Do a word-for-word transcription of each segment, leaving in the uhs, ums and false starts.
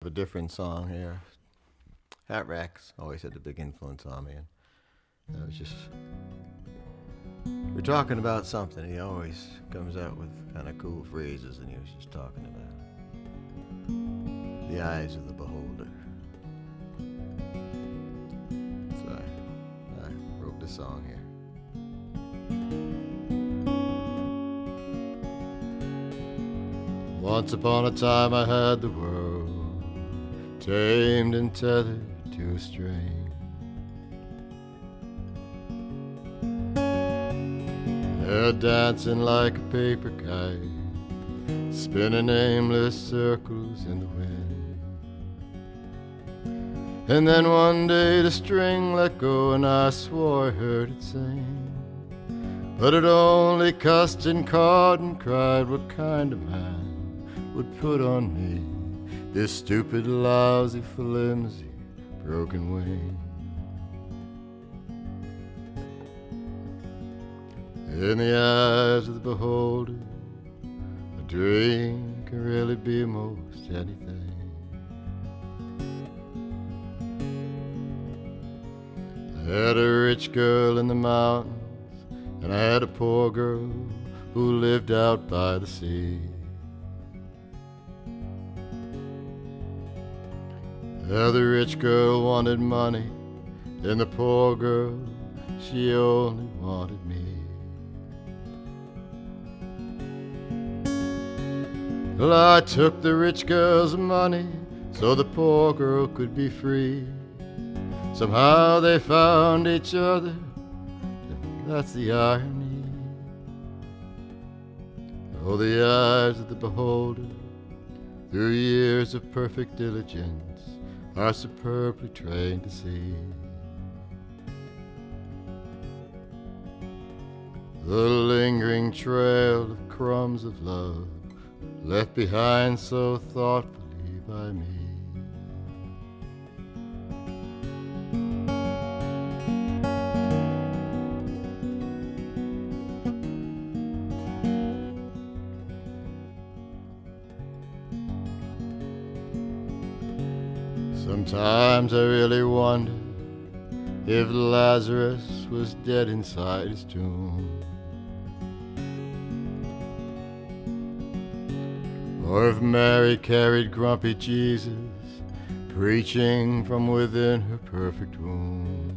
A different song here. Hat Rex always had a big influence on me, and I was just we're talking about something. He always comes out with kind of cool phrases, and he was just talking about the eyes of the beholder. So I, I wrote this song here. Once upon a time I had the world tamed and tethered to a string. They're dancing like a paper kite, spinning aimless circles in the wind. And then one day the string let go and I swore I heard it sing. But it only cussed and cawed and cried, what kind of man would put on me this stupid, lousy, flimsy, broken wing? In the eyes of the beholder, a dream can really be most anything. I had a rich girl in the mountains, and I had a poor girl who lived out by the sea. Well, the rich girl wanted money, and the poor girl, she only wanted me. Well, I took the rich girl's money so the poor girl could be free. Somehow they found each other, that's the irony. Oh, the eyes of the beholder, through years of perfect diligence, are superbly trained to see. The lingering trail of crumbs of love left behind so thoughtfully by me. Sometimes I really wonder if Lazarus was dead inside his tomb, or if Mary carried grumpy Jesus preaching from within her perfect womb.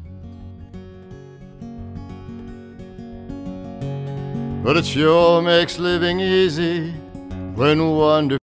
But it sure makes living easy when wonder